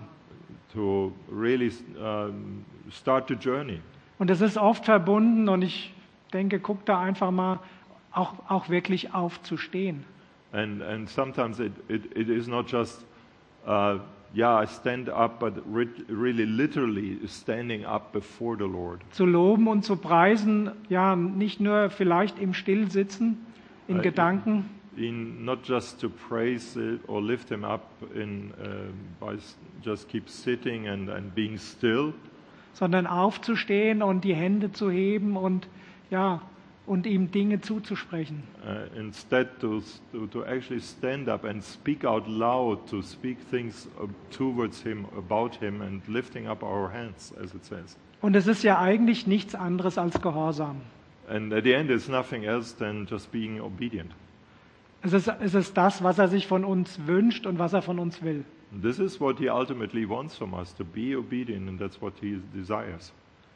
To really um, start the journey. Und es ist oft verbunden, und ich denke, guck da einfach mal, auch, auch wirklich aufzustehen. And, and sometimes it, it, it is not just, uh, yeah, I stand up, but re- really literally standing up before the Lord. Zu loben und zu preisen, ja, nicht nur vielleicht im Stillsitzen, in Äh, Gedanken, In not just to praise it or lift Him up in, uh, by s- just keep sitting and, and being still, sondern aufzustehen und die Hände zu heben und, ja, und ihm Dinge zuzusprechen. uh, instead to, s- to, to actually stand up and speak out loud, to speak things uh, towards Him, about Him, and lifting up our hands, as it says. Und es ist ja eigentlich nichts anderes als Gehorsam. And at the end, it's nothing else than just being obedient. Es ist, es ist das, was er sich von uns wünscht und was er von uns will. And this is what He ultimately wants from us, to be obedient, and that's what He desires.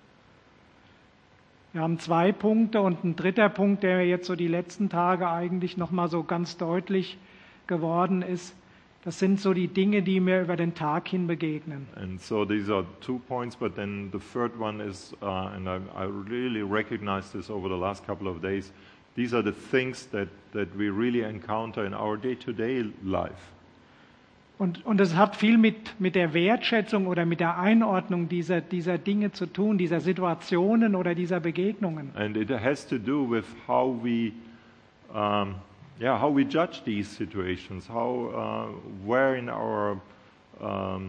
Wir haben zwei Punkte und ein dritter Punkt, der jetzt so die letzten Tage eigentlich nochmal so ganz deutlich geworden ist. Das sind so die Dinge, die mir über den Tag hin begegnen. And so these are two points, but then the third one is, uh, and I, I really recognize this over the last couple of days, these are the things that, that we really encounter in our day-to-day life. Und, und es hat viel mit, mit der Wertschätzung oder mit der Einordnung dieser, dieser Dinge zu tun, dieser Situationen oder dieser Begegnungen. And it has to do with how we, um, yeah, how we judge these situations, how, uh, where in our um,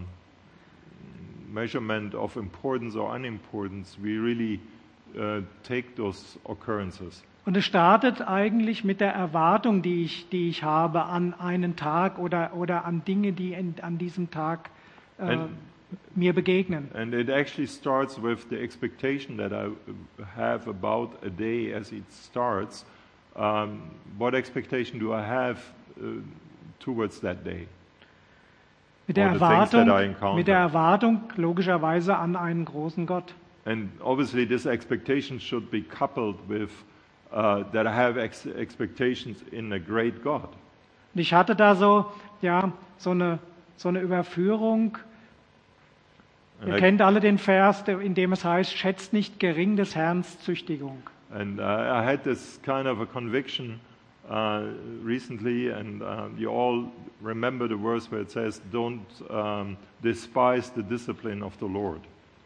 measurement of importance or unimportance we really uh, take those occurrences. Und es startet eigentlich mit der Erwartung, die ich, die ich habe an einen Tag oder, oder an Dinge, die in, an diesem Tag äh, And- mir begegnen. And it actually starts with the expectation that I have about a day as it starts. Um, what expectation do I have uh, towards that day? Mit der, or the things that I Erwartung, encounter. mit der Erwartung logischerweise an einen großen Gott. And obviously, this expectation should be coupled with uh, that I have ex- expectations in a great God. Und ich hatte da so, ja, so eine, so eine Überführung. And Ihr I- kennt alle den Vers, der- in dem es heißt, schätzt nicht gering des Herrn Züchtigung. And uh, I had this kind of a conviction uh, recently, and uh, you all remember the verse where it says, "Don't um, despise the discipline of the Lord."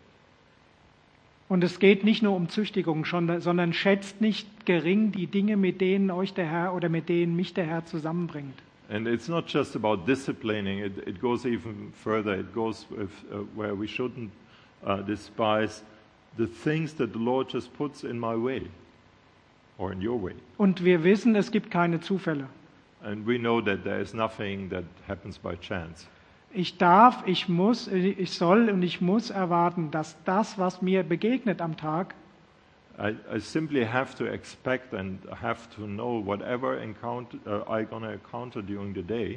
Und es geht nicht nur um Züchtigung, schon, sondern schätzt nicht gering die Dinge, mit denen euch der Herr oder mit denen mich der Herr zusammenbringt. And it's not just about disciplining; it, it goes even further. It goes with uh, where we shouldn't uh, despise the things that the Lord just puts in my way or in your way. Und wir wissen, es gibt keine Zufälle. And we know that there is nothing that happens by chance. Ich darf, ich muss, ich soll und ich muss erwarten, dass das, was mir begegnet am Tag, I, I simply have to expect and have to know whatever encounter uh, I'm going to encounter during the day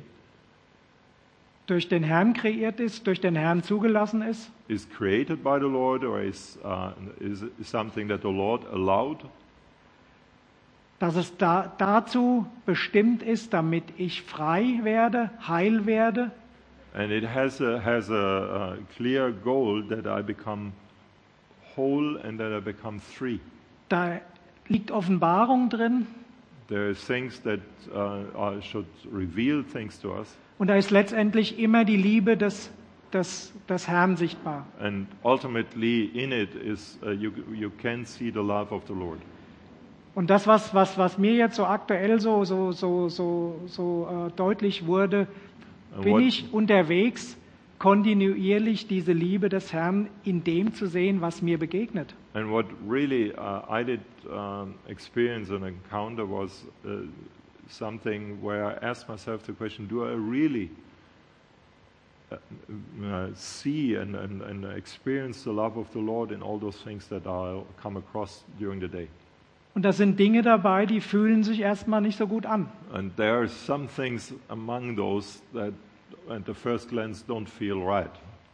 durch den Herrn kreiert ist, durch den Herrn zugelassen ist, is created by the Lord or is, uh, is, is something that the Lord allowed, dass es da, dazu bestimmt ist, damit ich frei werde, heil werde, And it has a, has a, a clear goal that I become whole and that I become free. Da liegt Offenbarung drin There are things that uh, are, should reveal things to us. und da ist letztendlich immer die Liebe des, des, des Herrn sichtbar. And ultimately in it is uh, you, you can see the love of the Lord. Und das, was, was, was mir jetzt so aktuell so, so, so, so, so äh, deutlich wurde, And bin what- ich unterwegs, kontinuierlich diese Liebe des Herrn in dem zu sehen, was mir begegnet. And what really uh, I did um, experience and encounter was uh, something where I asked myself the question, do I really uh, uh, see and, and, and experience the love of the Lord in all those things that I'll come across during the day? Und da sind Dinge dabei, die fühlen sich erstmal nicht so gut an. And there are some things among those that at the first glance don't feel right.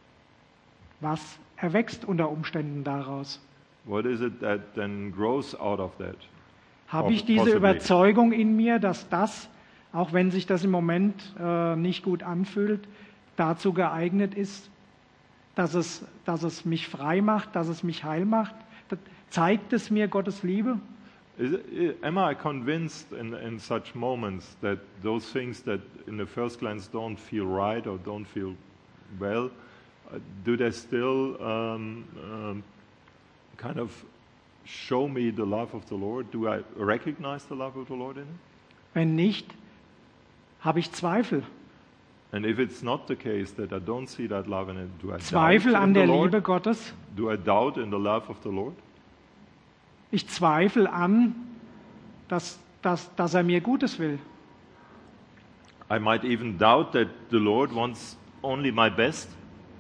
Was erwächst unter Umständen daraus? What is it that then grows out of that? Habe ich Poss- diese possibly. Überzeugung in mir, dass das, auch wenn sich das im Moment äh, nicht gut anfühlt, dazu geeignet ist, dass es, dass es mich frei macht, dass es mich heil macht? Das, zeigt es mir Gottes Liebe? Is it, am I convinced in, in such moments that those things that in the first glance don't feel right or don't feel well, uh, do they still um, um, kind of show me the love of the Lord? Do I recognize the love of the Lord in it? Wenn nicht, habe ich Zweifel. And if it's not the case that I don't see that love in it, do I Zweifel doubt an in the der Lord? Liebe Gottes. Do I doubt in the love of the Lord? Ich zweifle an, dass, dass, dass er mir Gutes will. I might even doubt that the Lord wants only my best.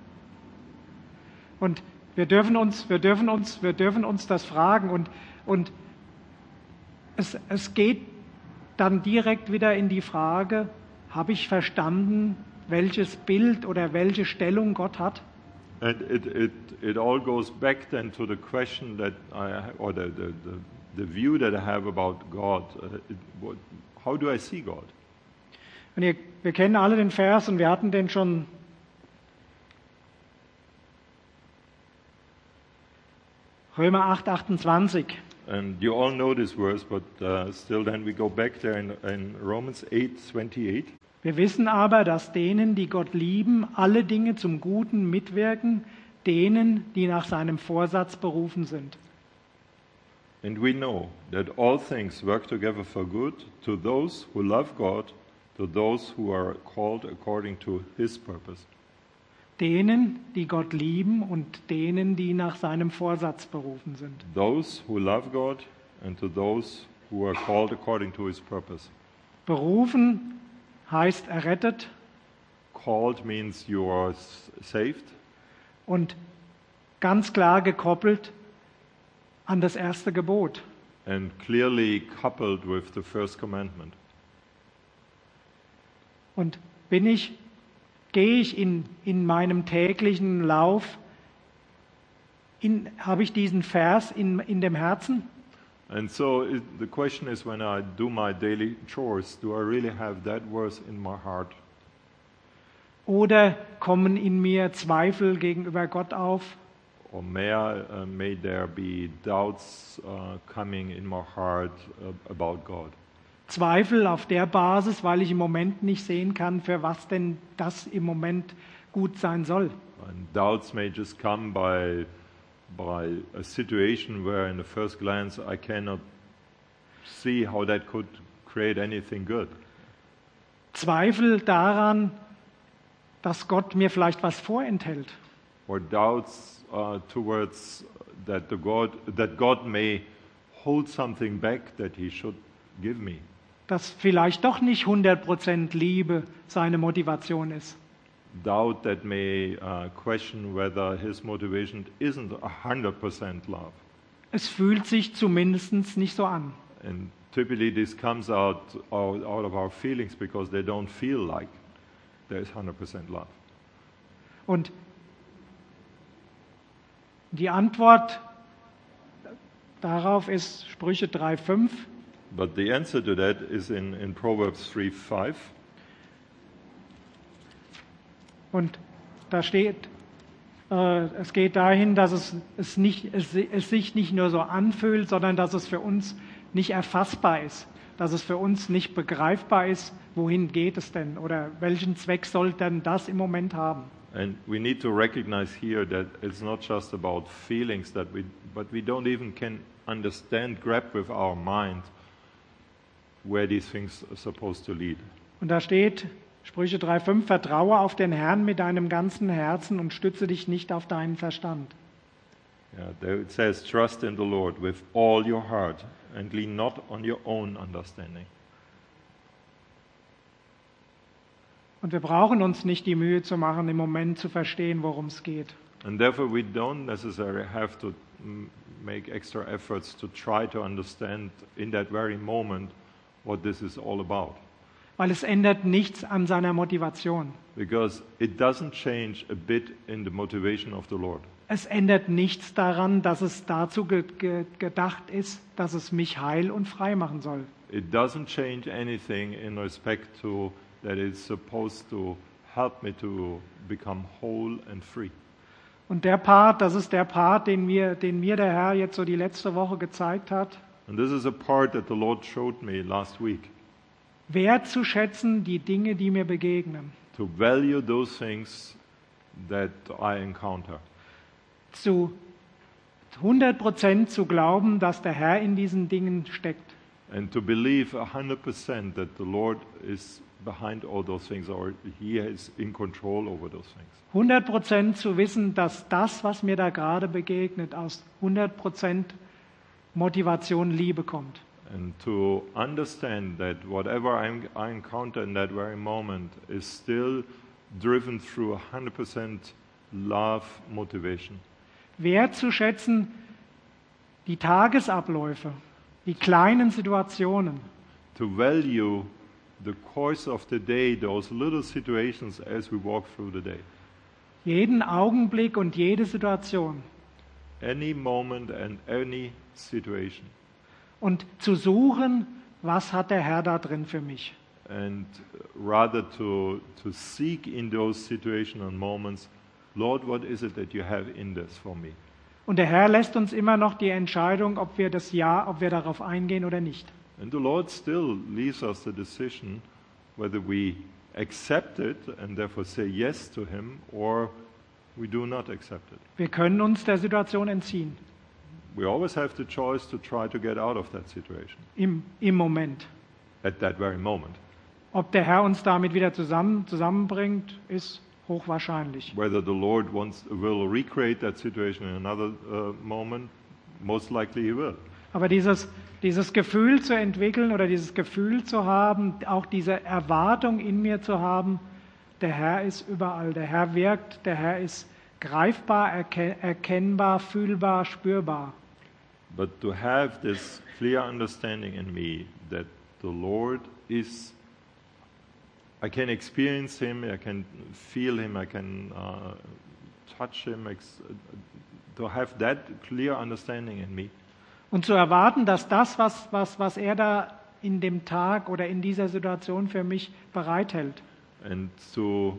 Und wir dürfen uns, wir dürfen uns, wir dürfen uns das fragen. Und, und es, es geht dann direkt wieder in die Frage, habe ich verstanden, welches Bild oder welche Stellung Gott hat? And it, it, it all goes back then to the question that I, or the, the, the, the view that I have about God. Uh, it, what, how do I see God? Und ihr, wir kennen alle den Vers und wir hatten den schon Römer acht, achtundzwanzig. And you all know this verse, but uh, still then we go back there in, in Romans eight twenty-eight. Wir wissen aber, dass denen, die Gott lieben, alle Dinge zum Guten mitwirken, denen, die nach seinem Vorsatz berufen sind. And we know that all things work together for good to those who love God, to those who are called according to his purpose. Denen, die Gott lieben und denen, die nach seinem Vorsatz berufen sind. Those who love God and to those who are called according to his purpose. Berufen heißt errettet Called means you are s- saved, und ganz klar gekoppelt an das erste Gebot. and clearly coupled with the first commandment. Und bin ich, gehe ich in, in meinem täglichen Lauf, in, habe ich diesen Vers in, in dem Herzen? And so it, the question is, when I do my daily chores, do I really have that verse in my heart? Oder kommen in mir Zweifel gegenüber Gott auf? Or may, I, uh, may there be doubts uh, coming in my heart uh, about God? Zweifel auf der Basis, weil ich im Moment nicht sehen kann, für was denn das im Moment gut sein soll. And doubts may just come by, by a situation where, in the first glance, I cannot see how that could create anything good. Zweifel daran, dass Gott mir vielleicht was vorenthält. Or doubts uh, towards that, the God, that God may hold something back that He should give me. Dass vielleicht doch nicht hundert Prozent Liebe seine Motivation ist. Doubt that may uh, question whether His motivation isn't one hundred percent love. Es fühlt sich zumindest nicht so an. And typically this comes out, out, out of our feelings because they don't feel like there is one hundred percent love. Und die Antwort darauf ist Sprüche drei fünf. But the answer to that is in, in Proverbs three five. Und da steht, äh, es geht dahin, dass es, es, nicht, es, es sich nicht nur so anfühlt, sondern dass es für uns nicht erfassbar ist, dass es für uns nicht begreifbar ist, wohin geht es denn oder welchen Zweck soll denn das im Moment haben. And we need to recognize here that it's not just about feelings that we, but we don't even can understand, grab with our mind where these things are supposed to lead. Und da steht, Sprüche drei fünf, vertraue auf den Herrn mit deinem ganzen Herzen und stütze dich nicht auf deinen Verstand. Yeah, there it says, trust in the Lord with all your heart and lean not on your own understanding. Und wir brauchen uns nicht die Mühe zu machen, im Moment zu verstehen, worum es geht. And therefore we don't necessarily have to mm, make extra efforts to try to understand in that very moment what this is all about. Weil es ändert nichts an seiner Motivation. Because it doesn't change a bit in the motivation of the Lord. Es ändert nichts daran, dass es dazu ge ge gedacht ist, dass es mich heil und frei machen soll. It doesn't change anything in respect to that it's supposed to help me to become whole and free. Und der Part, das ist der Part, den mir, den mir der Herr jetzt so die letzte Woche gezeigt hat, And this is a part that the Lord showed me last week. wertzuschätzen die Dinge, die mir begegnen, To value those things that I encounter. zu hundert Prozent zu glauben, dass der Herr in diesen Dingen steckt. And to believe one hundred percent that the Lord is behind all those things, or He is in control over those things. hundert Prozent zu wissen, dass das, was mir da gerade begegnet, aus hundert Prozent Motivation, Liebe kommt. And to understand that whatever I'm, I encounter in that very moment is still driven through one hundred percent love motivation. Wertzuschätzen die Tagesabläufe, die kleinen Situationen, To value the course of the day, those little situations as we walk through the day. jeden Augenblick und jede Situation. Any moment and any situation. Und zu suchen, was hat der Herr da drin für mich? And rather to, to seek in those situations and moments, Lord, what is it that you have in this for me? Und der Herr lässt uns immer noch die Entscheidung, ob wir das Ja, ob wir darauf eingehen oder nicht. And the Lord still leaves us the decision whether we accept it and therefore say yes to Him or we do not accept it. Wir können uns der Situation entziehen, We always have the choice to try to get out of that situation im, im Moment. at that very moment. Ob der Herr uns damit wieder zusammen, zusammenbringt, ist hochwahrscheinlich. Whether the Lord wants will recreate that situation in another uh, moment, most likely He will. Aber dieses, dieses Gefühl zu entwickeln oder dieses Gefühl zu haben, auch diese Erwartung in mir zu haben, der Herr ist überall, der Herr wirkt, der Herr ist greifbar, erke- erkennbar, fühlbar, spürbar. But to have this clear understanding in me that the Lord is, I can experience Him, I can feel Him, I can uh, touch Him, ex- to have that clear understanding in me. Und zu erwarten, dass das, was, was, was er da in dem Tag oder in dieser Situation für mich bereithält, And to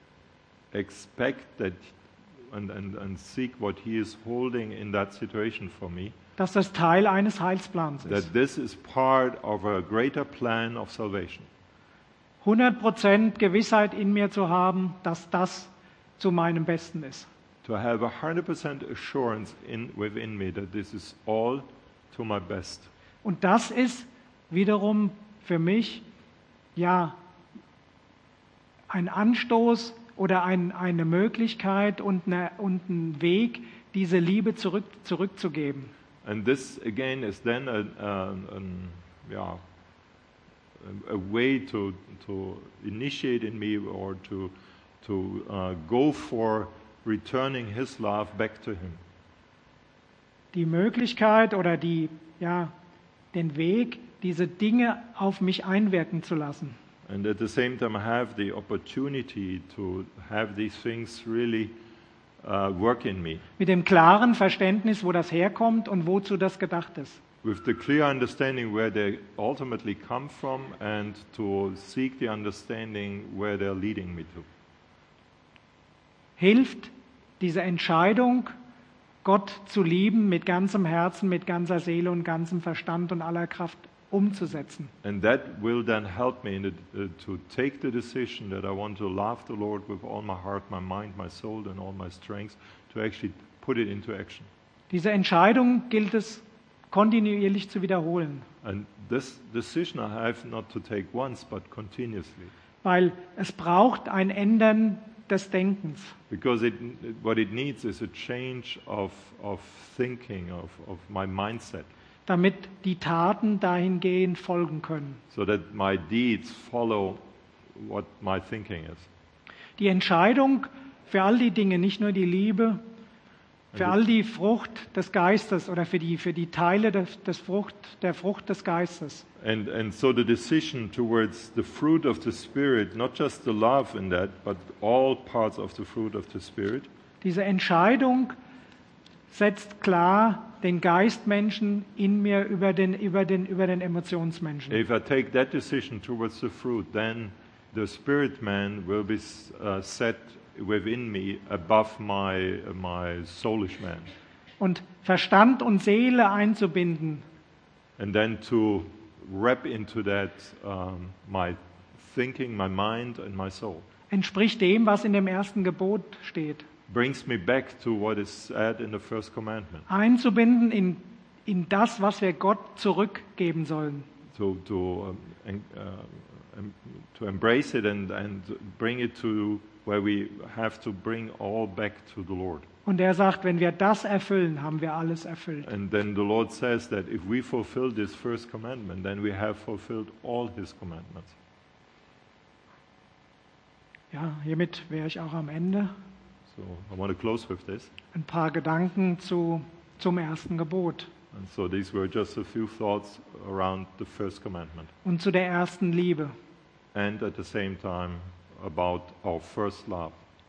expect that and, and, and seek what He is holding in that situation for me, dass das Teil eines Heilsplans ist. that this is part of a greater plan of salvation. hundert Prozent Gewissheit in mir zu haben, dass das zu meinem Besten ist. To have a one hundred percent assurance in, within me that this is all to my best. Und das ist wiederum für mich, ja, ein Anstoß oder ein, eine Möglichkeit und, eine, und ein Weg, diese Liebe zurück, zurückzugeben. And this again is then a, a, an, yeah, a, a way to, to initiate in me or to, to uh, go for returning His love back to Him. Die Möglichkeit oder die, ja, den Weg, diese Dinge auf mich einwirken zu lassen. And at the same time, I have the opportunity to have these things really uh, work in me. Mit dem klaren Verständnis, wo das herkommt und wozu das gedacht ist. With the clear understanding where they ultimately come from and to seek the understanding where they're leading me to. hilft diese Entscheidung, Gott zu lieben mit ganzem Herzen, mit ganzer Seele und ganzem Verstand und aller Kraft umzusetzen. And that will then help me in the, uh, to take the decision that I want to love the Lord with all my heart, my mind, my soul and all my strength, to actually put it into action. Diese Entscheidung gilt es kontinuierlich zu wiederholen, And this decision I have not to take once, but continuously. weil es braucht ein Ändern des Denkens. Because it, what it needs is a change of, of thinking, of, of my mindset, Damit die Taten dahingehend folgen können. so that my deeds follow what my thinking is. Die Entscheidung für all die Dinge, nicht nur die Liebe, für all die Frucht des Geistes oder für die, für die Teile des, des Frucht, der Frucht des Geistes, And, and so the decision towards the fruit of the Spirit, not just the love in that, but all parts of the fruit of the Spirit, diese Entscheidung setzt klar den Geistmenschen in mir über den, über den, über den Emotionsmenschen. if I take that decision towards the fruit, then the spirit man will be uh, set within me above my, uh, my soulish man. Und Verstand und Seele einzubinden, And then to wrap into that um, my thinking, my mind, and my soul. entspricht dem, was in dem ersten Gebot steht. Brings me back to what is said in the first commandment. Einzubinden in, in das, was wir Gott zurückgeben sollen. To, to, um, en- uh, em- to embrace it and, and bring it to where we have to bring all back to the Lord. Und er sagt, wenn wir das erfüllen, haben wir alles erfüllt. And then the Lord says that if we fulfill this first commandment, then we have fulfilled all His commandments. Ja, hiermit wäre ich auch am Ende. So I want to close with this. Ein paar Gedanken zu, zum ersten Gebot And so these were just a few thoughts around the first commandment. und zu der ersten Liebe. And at the same time about our first love.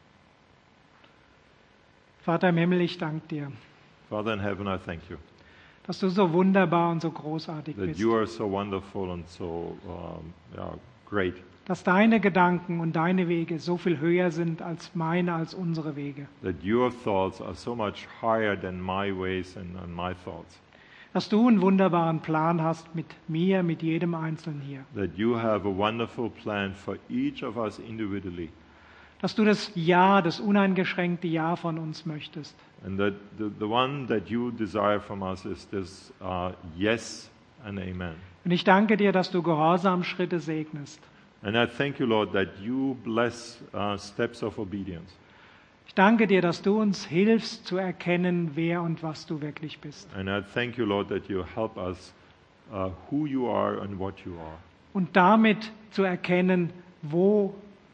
Vater im Himmel, ich danke dir, Father in heaven, I thank you dass du so wunderbar und so großartig that bist. you are so wonderful and so um, yeah, great. Dass deine Gedanken und deine Wege so viel höher sind als meine, als unsere Wege. That your thoughts are so much higher than my ways and, and my thoughts. Dass du einen wunderbaren Plan hast mit mir, mit jedem Einzelnen hier. That you have a wonderful plan for each of us individually. Dass du das Ja, das uneingeschränkte Ja von uns möchtest. And that the, the one that you desire from us is this uh, yes and amen. Und ich danke dir, dass du Gehorsamschritte segnest. And I thank you, Lord, that you bless uh, steps of obedience. Ich danke dir, dass du uns hilfst zu erkennen, wer und was du wirklich bist. And I thank you, Lord, that you help us uh, who you are and what you are. Und damit zu erkennen, wo,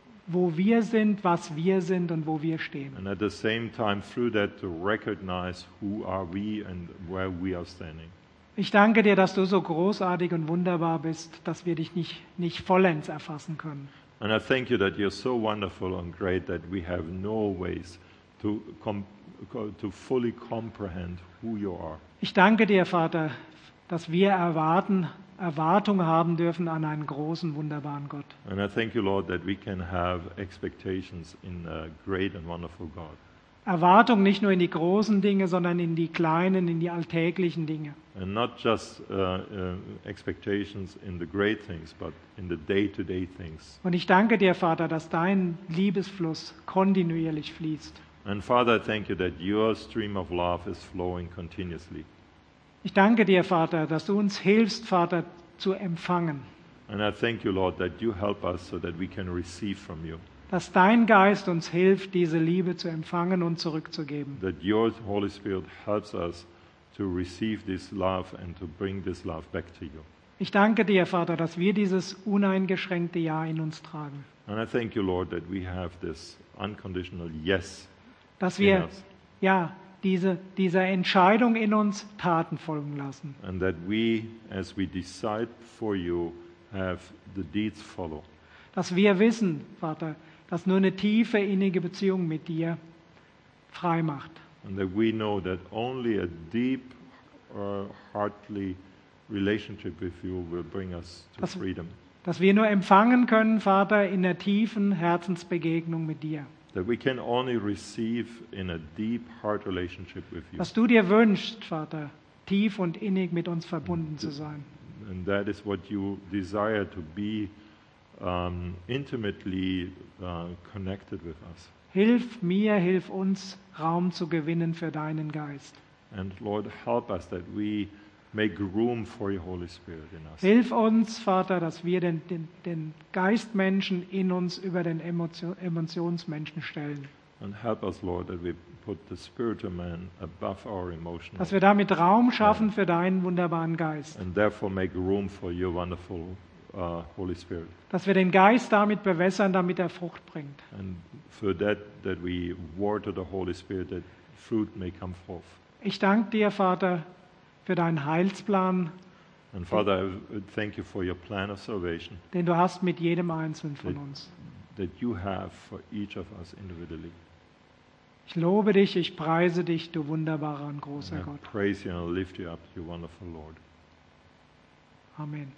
wo wir sind, was wir sind und wo wir stehen. And at the same time, through that, to recognize who are we and where we are standing. Ich danke dir, dass du so großartig und wunderbar bist, dass wir dich nicht, nicht vollends erfassen können. And I thank you that you're so wonderful and great that we have no ways to, com- to fully comprehend who you are. Ich danke dir, Vater, dass wir erwarten, Erwartung haben dürfen an einen großen, wunderbaren Gott. And I thank you, Lord, that we can have expectations in a great and wonderful God. Erwartung nicht nur in die großen Dinge, sondern in die kleinen, in die alltäglichen Dinge. And not just uh, uh, expectations in the great things, but in the day-to-day things. Und ich danke dir, Vater, dass dein Liebesfluss kontinuierlich fließt. And Father, I thank you that your stream of love is flowing continuously. Ich danke dir, Vater, dass du uns hilfst, Vater, zu empfangen. And I thank you, Lord, that you help us so that we can receive from you. Dass dein Geist uns hilft, diese Liebe zu empfangen und zurückzugeben. That your Holy Spirit helps us to receive this love and to bring this love back to you. Ich danke dir, Vater, dass wir dieses uneingeschränkte Ja in uns tragen. And I thank you, Lord, that we have this unconditional yes Dass in wir, us. ja, diese, dieser Entscheidung in uns Taten folgen lassen. And that we, as we decide for you, have the deeds follow. Dass wir wissen, Vater, dass nur eine tiefe, innige Beziehung mit dir frei macht. And that we know that only a deep, uh, heartly relationship with you will bring us to Das- freedom. Dass wir nur empfangen können, Vater, in der tiefen Herzensbegegnung mit dir. that we can only receive in a deep heart relationship with you. Was du dir wünschst, Vater, tief und innig mit uns verbunden zu sein. And that is what you desire, to be um, intimately uh, connected with us. Hilf mir, hilf uns, Raum zu gewinnen für deinen Geist. And Lord, help us that we make room for your Holy Spirit in us. Hilf uns, Vater, dass wir den, den, den Geistmenschen in uns über den Emotion, Emotionsmenschen stellen. And help us, Lord, that we put the spiritual man above our emotional. Dass wir damit Raum schaffen für deinen wunderbaren Geist. And therefore make room for your wonderful uh, Holy Spirit. Dass wir den Geist damit bewässern, damit er Frucht bringt. And for that, that we water the Holy Spirit, that fruit may come forth. Ich danke dir, Vater, für deinen Heilsplan, And Father, I thank you for your plan of salvation den du hast mit jedem Einzelnen von uns. that you have for each of us individually. Ich lobe dich, ich preise dich, du wunderbarer und großer And I Gott. praise you and I lift you up, you wonderful Lord. Amen.